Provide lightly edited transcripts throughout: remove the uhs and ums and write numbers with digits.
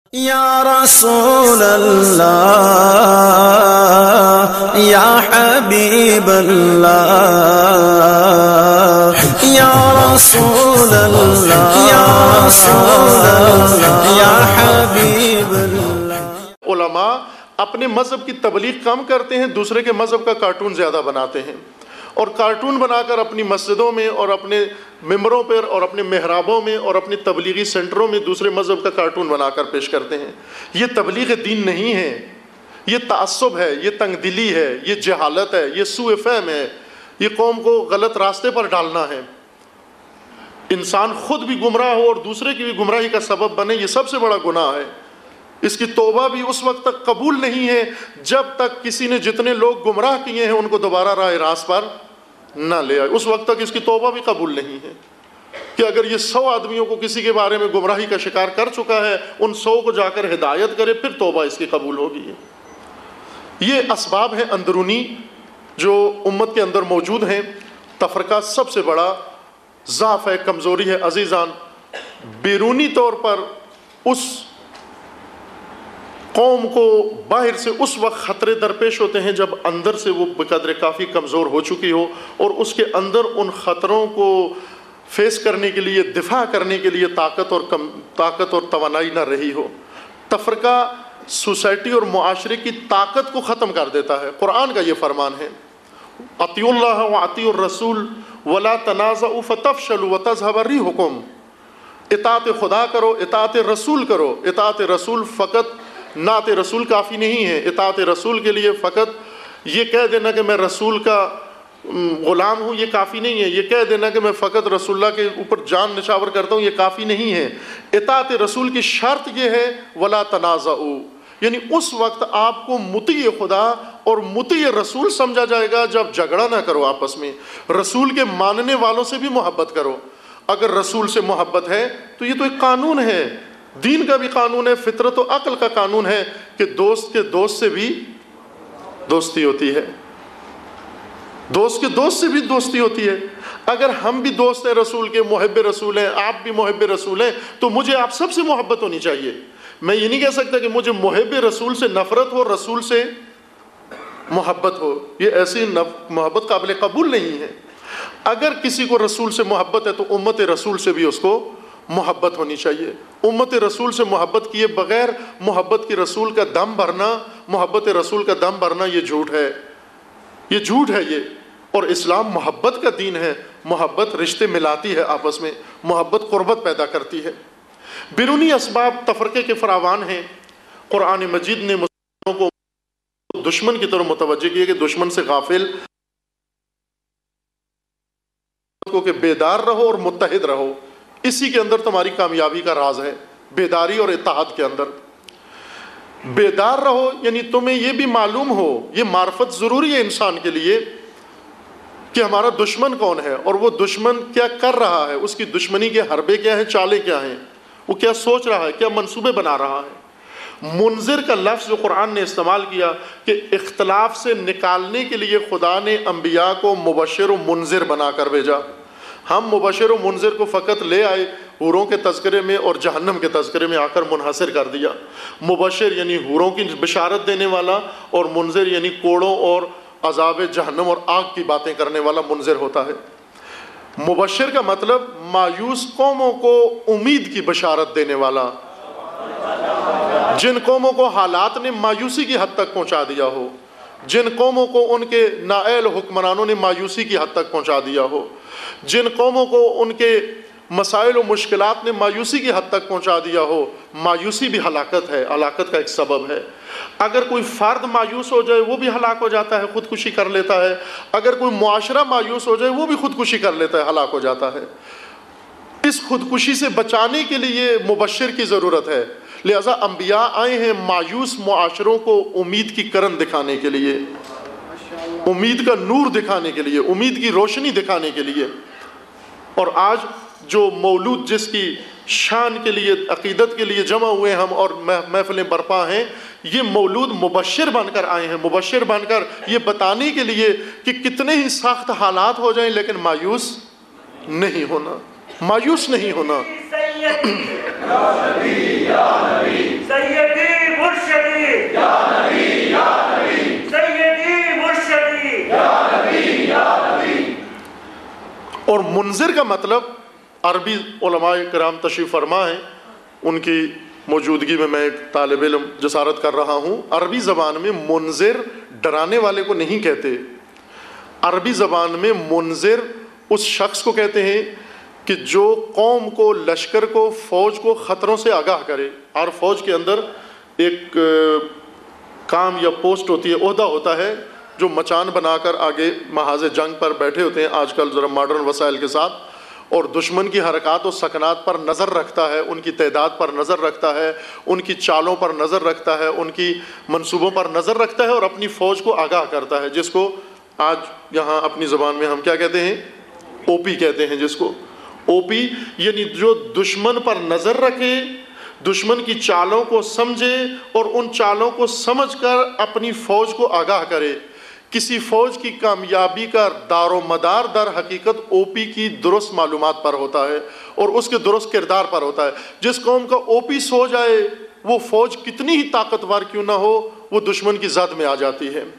یا رسول اللہ یا حبیب اللہ یا رسول اللہ یا رسول اللہ یا حبیب اللہ۔ علماء اپنے مذہب کی تبلیغ کم کرتے ہیں، دوسرے کے مذہب کا کارٹون زیادہ بناتے ہیں، اور کارٹون بنا کر اپنی مسجدوں میں اور اپنے ممبروں پر اور اپنے محرابوں میں اور اپنے تبلیغی سینٹروں میں دوسرے مذہب کا کارٹون بنا کر پیش کرتے ہیں۔ یہ تبلیغ دین نہیں ہے، یہ تعصب ہے، یہ تنگ دلی ہے، یہ جہالت ہے، یہ سوء فہم ہے، یہ قوم کو غلط راستے پر ڈالنا ہے۔ انسان خود بھی گمراہ ہو اور دوسرے کی بھی گمراہی کا سبب بنے، یہ سب سے بڑا گناہ ہے۔ اس کی توبہ بھی اس وقت تک قبول نہیں ہے جب تک کسی نے جتنے لوگ گمراہ کیے ہیں ان کو دوبارہ راہ راست پر نہ لے آئے، اس وقت تک اس کی توبہ بھی قبول نہیں ہے۔ کہ اگر یہ 100 آدمیوں کو کسی کے بارے میں گمراہی کا شکار کر چکا ہے، ان 100 کو جا کر ہدایت کرے، پھر توبہ اس کی قبول ہوگی۔ یہ اسباب ہیں اندرونی جو امت کے اندر موجود ہیں۔ تفرقہ سب سے بڑا ضعف ہے، کمزوری ہے۔ عزیزان، بیرونی طور پر اس قوم کو باہر سے اس وقت خطرے درپیش ہوتے ہیں جب اندر سے وہ بقدر کافی کمزور ہو چکی ہو اور اس کے اندر ان خطروں کو فیس کرنے کے لیے، دفاع کرنے کے لیے طاقت اور توانائی نہ رہی ہو۔ تفرقہ سوسائٹی اور معاشرے کی طاقت کو ختم کر دیتا ہے۔ قرآن کا یہ فرمان ہے، اطیعوا اللہ واطیعوا الرسول ولا تنازعوا فتفشلوا وتذهب ريحكم۔ اطاعت خدا کرو، اطاعت رسول کرو۔ اطاعت رسول فقط نعت رسول کافی نہیں ہے۔ اطاعت رسول کے لیے فقط یہ کہہ دینا کہ میں رسول کا غلام ہوں یہ کافی نہیں ہے۔ یہ کہہ دینا کہ میں فقط رسول اللہ کے اوپر جان نچھاور کرتا ہوں یہ کافی نہیں ہے۔ اطاعت رسول کی شرط یہ ہے ولا تنازعوا، یعنی اس وقت آپ کو مطیع خدا اور مطیع رسول سمجھا جائے گا جب جھگڑا نہ کرو آپس میں، رسول کے ماننے والوں سے بھی محبت کرو۔ اگر رسول سے محبت ہے تو یہ تو ایک قانون ہے، دین کا بھی قانون ہے، فطرت و عقل کا قانون ہے کہ دوست کے دوست سے بھی دوستی ہوتی ہے، دوست کے دوست سے بھی دوستی ہوتی ہے۔ اگر ہم بھی دوست ہیں رسول کے، محب رسول ہیں، آپ بھی محب رسول ہیں، تو مجھے آپ سب سے محبت ہونی چاہیے۔ میں یہ نہیں کہہ سکتا کہ مجھے محب رسول سے نفرت ہو، رسول سے محبت ہو، یہ ایسی محبت قابل قبول نہیں ہے۔ اگر کسی کو رسول سے محبت ہے تو امت رسول سے بھی اس کو محبت ہونی چاہیے۔ امت رسول سے محبت کیے بغیر محبت کی رسول کا دم بھرنا، محبت رسول کا دم بھرنا یہ جھوٹ ہے، یہ جھوٹ ہے یہ۔ اور اسلام محبت کا دین ہے، محبت رشتے ملاتی ہے آپس میں، محبت قربت پیدا کرتی ہے۔ بیرونی اسباب تفرقے کے فراوان ہیں۔ قرآن مجید نے مسلمانوں کو دشمن کی طرف متوجہ کیا کہ دشمن سے غافل کو کہ بیدار رہو اور متحد رہو، اسی کے اندر تمہاری کامیابی کا راز ہے، بیداری اور اتحاد کے اندر۔ بیدار رہو یعنی تمہیں یہ بھی معلوم ہو، یہ معرفت ضروری ہے انسان کے لیے کہ ہمارا دشمن کون ہے اور وہ دشمن کیا کر رہا ہے، اس کی دشمنی کے حربے کیا ہیں، چالیں کیا ہیں، وہ کیا سوچ رہا ہے، کیا منصوبے بنا رہا ہے۔ منذر کا لفظ جو قرآن نے استعمال کیا کہ اختلاف سے نکالنے کے لیے خدا نے انبیاء کو مبشر و منذر بنا کر بھیجا۔ ہم مبشر و منذر کو فقط لے آئے حوروں کے تذکرے میں اور جہنم کے تذکرے میں آ کر منحصر کر دیا۔ مبشر یعنی حوروں کی بشارت دینے والا اور منذر یعنی کوڑوں اور عذاب جہنم اور آگ کی باتیں کرنے والا منذر ہوتا ہے۔ مبشر کا مطلب مایوس قوموں کو امید کی بشارت دینے والا، جن قوموں کو حالات نے مایوسی کی حد تک پہنچا دیا ہو، جن قوموں کو ان کے نااہل حکمرانوں نے مایوسی کی حد تک پہنچا دیا ہو، جن قوموں کو ان کے مسائل و مشکلات نے مایوسی کی حد تک پہنچا دیا ہو۔ مایوسی بھی ہلاکت ہے، ہلاکت کا ایک سبب ہے۔ اگر کوئی فرد مایوس ہو جائے وہ بھی ہلاک ہو جاتا ہے، خودکشی کر لیتا ہے۔ اگر کوئی معاشرہ مایوس ہو جائے وہ بھی خودکشی کر لیتا ہے، ہلاک ہو جاتا ہے۔ اس خودکشی سے بچانے کے لیے مبشر کی ضرورت ہے، لہذا انبیاء آئے ہیں مایوس معاشروں کو امید کی کرن دکھانے کے لیے، امید کا نور دکھانے کے لیے، امید کی روشنی دکھانے کے لیے۔ اور آج جو مولود جس کی شان کے لیے، عقیدت کے لیے جمع ہوئے ہم اور محفلیں برپا ہیں، یہ مولود مبشر بن کر آئے ہیں، مبشر بن کر یہ بتانے کے لیے کہ کتنے ہی سخت حالات ہو جائیں لیکن مایوس نہیں ہونا، مایوس نہیں ہونا۔ منذر کا مطلب عربی علماء کرام تشریف فرما ہیں، ان کی موجودگی میں میں ایک طالب علم جسارت کر رہا ہوں، عربی زبان میں منذر ڈرانے والے کو نہیں کہتے، عربی زبان میں منذر اس شخص کو کہتے ہیں کہ جو قوم کو، لشکر کو، فوج کو خطروں سے آگاہ کرے۔ اور فوج کے اندر ایک کام یا پوسٹ ہوتی ہے، عہدہ ہوتا ہے، جو مچان بنا کر آگے محاذ جنگ پر بیٹھے ہوتے ہیں آج کل ذرا ماڈرن وسائل کے ساتھ، اور دشمن کی حرکات و سکنات پر نظر رکھتا ہے، ان کی تعداد پر نظر رکھتا ہے، ان کی چالوں پر نظر رکھتا ہے، ان کی منصوبوں پر نظر رکھتا ہے، اور اپنی فوج کو آگاہ کرتا ہے، جس کو آج یہاں اپنی زبان میں ہم کیا کہتے ہیں؟ او پی کہتے ہیں جس کو۔ او پی یعنی جو دشمن پر نظر رکھے، دشمن کی چالوں کو سمجھے اور ان چالوں کو سمجھ کر اپنی فوج کو آگاہ کرے۔ کسی فوج کی کامیابی کا دار و مدار در حقیقت او پی کی درست معلومات پر ہوتا ہے اور اس کے درست کردار پر ہوتا ہے۔ جس قوم کا او پی سو جائے، وہ فوج کتنی ہی طاقتور کیوں نہ ہو، وہ دشمن کی زد میں آ جاتی ہے۔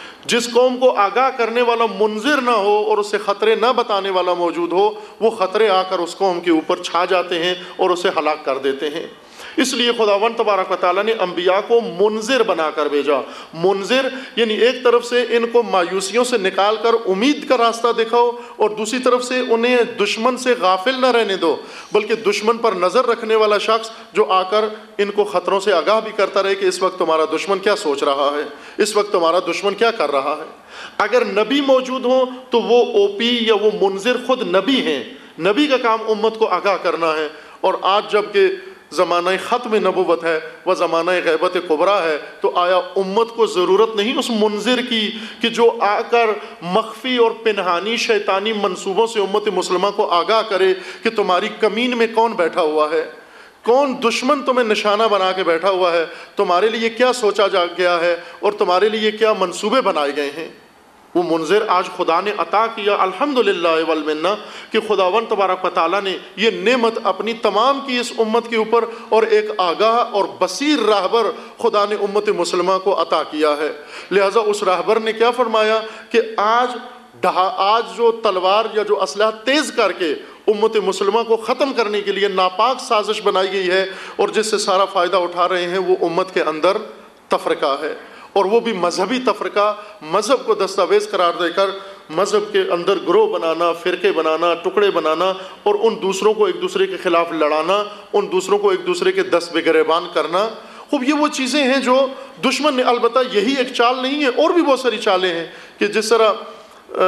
جس قوم کو آگاہ کرنے والا منذر نہ ہو اور اسے خطرے نہ بتانے والا موجود ہو، وہ خطرے آ کر اس قوم کے اوپر چھا جاتے ہیں اور اسے ہلاک کر دیتے ہیں۔ اس لیے خداوند تبارک و تعالیٰ نے انبیاء کو منذر بنا کر بھیجا۔ منذر یعنی ایک طرف سے ان کو مایوسیوں سے نکال کر امید کا راستہ دکھاؤ، اور دوسری طرف سے انہیں دشمن سے غافل نہ رہنے دو، بلکہ دشمن پر نظر رکھنے والا شخص جو آ کر ان کو خطروں سے آگاہ بھی کرتا رہے کہ اس وقت تمہارا دشمن کیا سوچ رہا ہے، اس وقت تمہارا دشمن کیا کر رہا ہے۔ اگر نبی موجود ہوں تو وہ او پی یا وہ منذر خود نبی ہیں۔ نبی کا کام امت کو آگاہ کرنا ہے، اور آج جب کہ زمانہ ختم نبوت ہے و زمانہ غیبت کبریٰ ہے، تو آیا امت کو ضرورت نہیں اس منذر کی کہ جو آ کر مخفی اور پنہانی شیطانی منصوبوں سے امت مسلمہ کو آگاہ کرے کہ تمہاری کمین میں کون بیٹھا ہوا ہے، کون دشمن تمہیں نشانہ بنا کے بیٹھا ہوا ہے، تمہارے لیے کیا سوچا جا گیا ہے اور تمہارے لیے کیا منصوبے بنائے گئے ہیں۔ وہ منذر آج خدا نے عطا کیا، الحمدللہ والمنہ، کہ خداوند تبارک و تعالیٰ نے یہ نعمت اپنی تمام کی اس امت کے اوپر، اور ایک آگاہ اور بصیر راہبر خدا نے امت مسلمہ کو عطا کیا ہے۔ لہٰذا اس راہبر نے کیا فرمایا کہ آج جو تلوار یا جو اسلحہ تیز کر کے امت مسلمہ کو ختم کرنے کے لیے ناپاک سازش بنائی گئی ہے اور جس سے سارا فائدہ اٹھا رہے ہیں، وہ امت کے اندر تفرقہ ہے، اور وہ بھی مذہبی تفرقہ، مذہب کو دستاویز قرار دے کر مذہب کے اندر گروہ بنانا، فرقے بنانا، ٹکڑے بنانا، اور ان دوسروں کو ایک دوسرے کے خلاف لڑانا، ان دوسروں کو ایک دوسرے کے دست بے گریبان کرنا۔ خوب یہ وہ چیزیں ہیں جو دشمن نے، البتہ یہی ایک چال نہیں ہے، اور بھی بہت ساری چالیں ہیں کہ جس طرح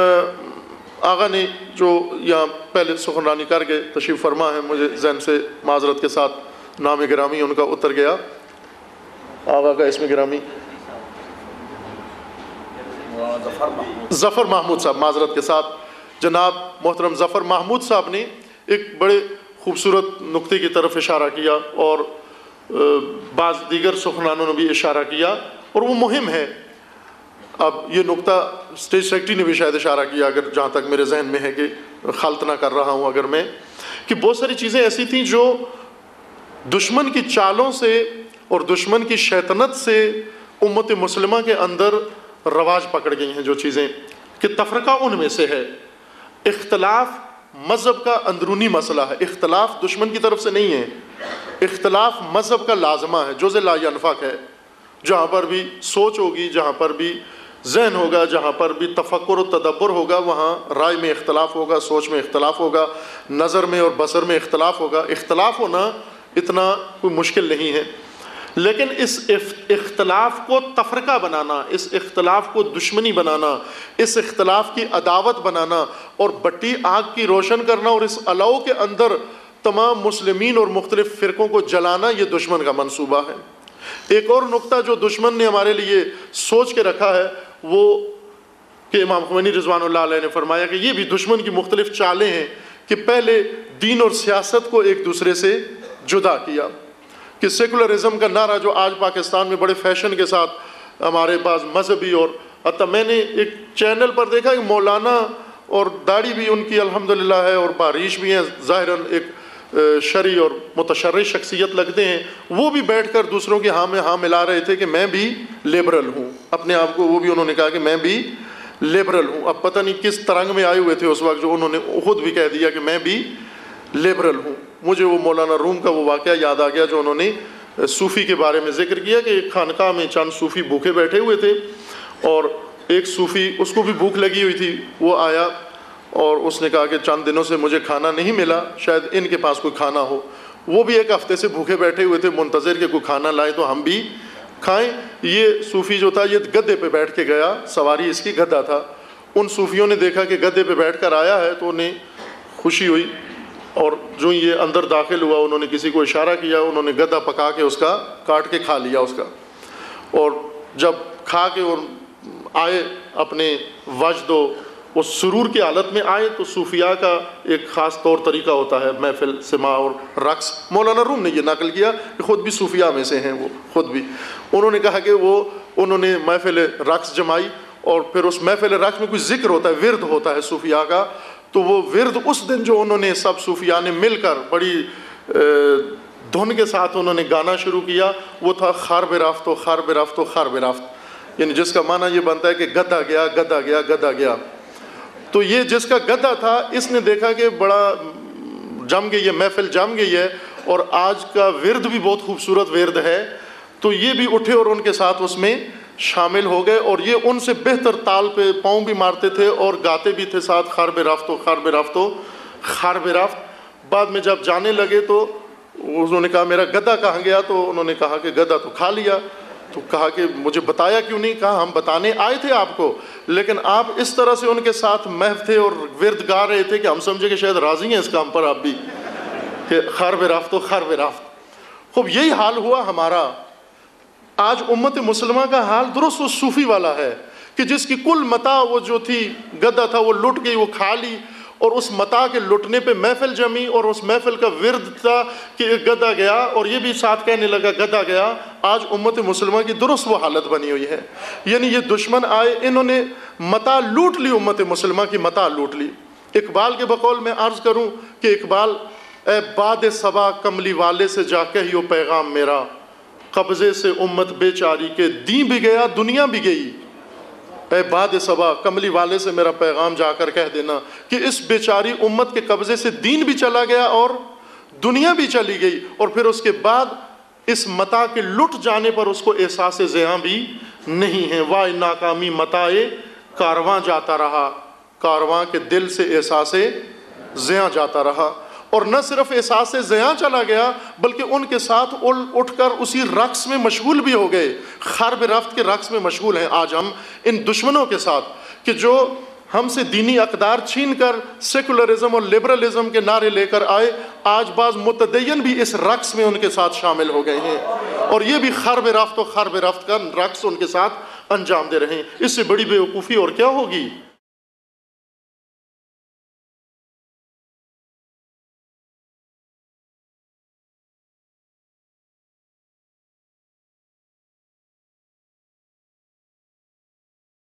آغا نے جو یہاں پہلے سخنرانی کر گئے، تشریف فرما ہے، مجھے ذہن سے معذرت کے ساتھ نام گرامی ان کا اتر گیا، آغا کا اسم گرامی ظفر محمود صاحب، معذرت کے ساتھ جناب محترم ظفر محمود صاحب نے ایک بڑے خوبصورت نقطے کی طرف اشارہ کیا، اور بعض دیگر سخنرانوں نے بھی اشارہ کیا، اور وہ مہم ہے۔ اب یہ نقطہ اسٹیج سیکرٹری نے بھی شاید اشارہ کیا، اگر جہاں تک میرے ذہن میں ہے، کہ خلط نہ کر رہا ہوں اگر میں، کہ بہت ساری چیزیں ایسی تھیں جو دشمن کی چالوں سے اور دشمن کی شیطنت سے امت مسلمہ کے اندر رواج پکڑ گئی ہیں، جو چیزیں کہ تفرقہ ان میں سے ہے۔ اختلاف مذہب کا اندرونی مسئلہ ہے، اختلاف دشمن کی طرف سے نہیں ہے، اختلاف مذہب کا لازمہ ہے، جزء لا ینفک ہے۔ جہاں پر بھی سوچ ہوگی، جہاں پر بھی ذہن ہوگا، جہاں پر بھی تفکر و تدبر ہوگا، وہاں رائے میں اختلاف ہوگا، سوچ میں اختلاف ہوگا، نظر میں اور بصر میں اختلاف ہوگا۔ اختلاف ہونا اتنا کوئی مشکل نہیں ہے، لیکن اس اختلاف کو تفرقہ بنانا، اس اختلاف کو دشمنی بنانا، اس اختلاف کی عداوت بنانا اور بٹی آگ کی روشن کرنا، اور اس الاؤ کے اندر تمام مسلمین اور مختلف فرقوں کو جلانا، یہ دشمن کا منصوبہ ہے۔ ایک اور نقطہ جو دشمن نے ہمارے لیے سوچ کے رکھا ہے، وہ کہ امام خمینی رضوان اللہ علیہ نے فرمایا کہ یہ بھی دشمن کی مختلف چالیں ہیں کہ پہلے دین اور سیاست کو ایک دوسرے سے جدا کیا، کہ سیکولرزم کا نعرہ جو آج پاکستان میں بڑے فیشن کے ساتھ ہمارے پاس مذہبی، اور حتیٰ میں نے ایک چینل پر دیکھا کہ مولانا اور داڑھی بھی ان کی الحمدللہ ہے اور باریش بھی ہیں، ظاہراً ایک شرعی اور متشرع شخصیت لگتے ہیں، وہ بھی بیٹھ کر دوسروں کے ہاں میں ہاں ملا رہے تھے کہ میں بھی لبرل ہوں، اپنے آپ کو وہ بھی انہوں نے کہا کہ میں بھی लिबरल हूँ। अब पता नहीं किस तरंग में आए हुए थे उस वक्त जो उन्होंने खुद भी कह दिया कि मैं भी लिबरल हूँ। मुझे वो मौलाना रूम का वो वाक़या याद आ गया जो उन्होंने सूफ़ी के बारे में ज़िक्र किया कि एक खानका में चंद सूफ़ी भूखे बैठे हुए थे और एक सूफ़ी, उसको भी भूख लगी हुई थी, वो आया और उसने कहा कि चंद दिनों से मुझे खाना नहीं मिला, शायद इनके पास कोई खाना हो। वो भी एक हफ़्ते से भूखे बैठे हुए थे, मुंतज़िर के कोई खाना लाए तो हम भी खाएं। ये सूफ़ी जो था ये गद्दे पे बैठ के गया, सवारी इसकी गद्दा था। उन सूफ़ियों ने देखा कि गद्दे पे बैठ कर आया है तो उन्हें खुशी हुई और जो ये अंदर दाखिल हुआ उन्होंने किसी को इशारा किया, उन्होंने गद्दा पका के उसका काट के खा लिया उसका। और जब खा के और आए अपने वजदो वो सुरूर की हालत में आए तो सूफिया का एक ख़ास तौर तरीका होता है महफिल सिमा और रक्स। मौलाना रूम ने ये नकल किया कि ख़ुद भी सूफिया में से हैं, वो ख़ुद भी। उन्होंने कहा कि उन्होंने महफिल रक्स जमाई और फिर उस महफिल रक्स में कोई ज़िक्र होता है, विरद होता है सूफिया का। तो वो विरद उस दिन जो उन्होंने सब सूफिया ने मिलकर बड़ी धुन के साथ उन्होंने गाना शुरू किया वो था खार बेराफ्तो खार बेराफ्तो खार बेराफ्त, यानी जिसका माना ये बनता है कि गद्दा गया गद्दा गया गद्दा गया। तो ये जिसका गद्दा था इसने देखा कि बड़ा जम गई है, महफिल जम गई है और आज का विरद भी बहुत खूबसूरत विरद है। तो ये भी उठे और उनके साथ उसमें शामिल हो गए और ये उनसे बेहतर ताल पे पाँव भी मारते थे और गाते भी थे साथ, खार बेराफ्तो खार बेराफ्तो खार बेराफ्त। बाद में जब जाने लगे तो उन्होंने कहा मेरा गद्दा कहाँ गया, तो उन्होंने कहा कि गद्दा तो खा लिया। तो कहा कि मुझे बताया क्यों नहीं? कहा हम बताने आए थे आपको, लेकिन आप इस तरह से उनके साथ महव थे और विरद गा रहे थे कि हम समझे कि शायद राजी हैं इस काम पर आप भी, कि खार बेराफ्तो खार बेराफ्त। खूब यही हाल हुआ हमारा। आज उम्मत मुसलमा का हाल दुरुस्त वो सूफ़ी वाला है कि जिसकी कुल मता वो जो थी गद्दा था वो लुट गई, वो खा ली और उस मता के लुटने पे महफिल जमी और उस महफिल का विरद था कि गद्दा गया और ये भी साथ कहने लगा गद्दा गया। आज उम्मत मुसलमान की दुरुस्त वो हालत बनी हुई है, यानी ये दुश्मन आए इन्होंने मता लूट ली, उम्मत मुसलमान की मता लूट ली। इकबाल के बकौल में अर्ज़ करूँ कि इकबाल ए बाद सबा कमली वाले से जा कहियो पैगाम मेरा, कब्ज़े से उम्मत बेचारी के दी भी गया दुनिया भी गई। ए बाद सबा कमली वाले से मेरा पैगाम जाकर कह देना कि इस बेचारी उम्मत के कब्ज़े से दीन भी चला गया और दुनिया भी चली गई। और फिर उसके बाद इस मता के लुट जाने पर उसको एहसास ज़ियां भी नहीं है। वाह नाकामी मताए कारवां जाता रहा, कारवां के दिल से एहसास ज़ियां जाता रहा। और न सिर्फ एहसास ज़ियां चला गया बल्कि उनके साथ उठकर उसी रक्स में मशगूल भी हो गए, खार बेराफ्त के रक्स में मशगूल हैं आज हम इन दुश्मनों के साथ कि जो हमसे दीनी अक़दार छीन कर सेकुलरिज्म और लिबरलिज्म के नारे लेकर आए। आज बाज़ मुतदय्यन भी इस रक्स में उनके साथ शामिल हो गए हैं और ये भी खार बेराफ्त का रक्स उनके साथ अंजाम दे रहे हैं। इससे बड़ी बेवकूफ़ी और क्या होगी।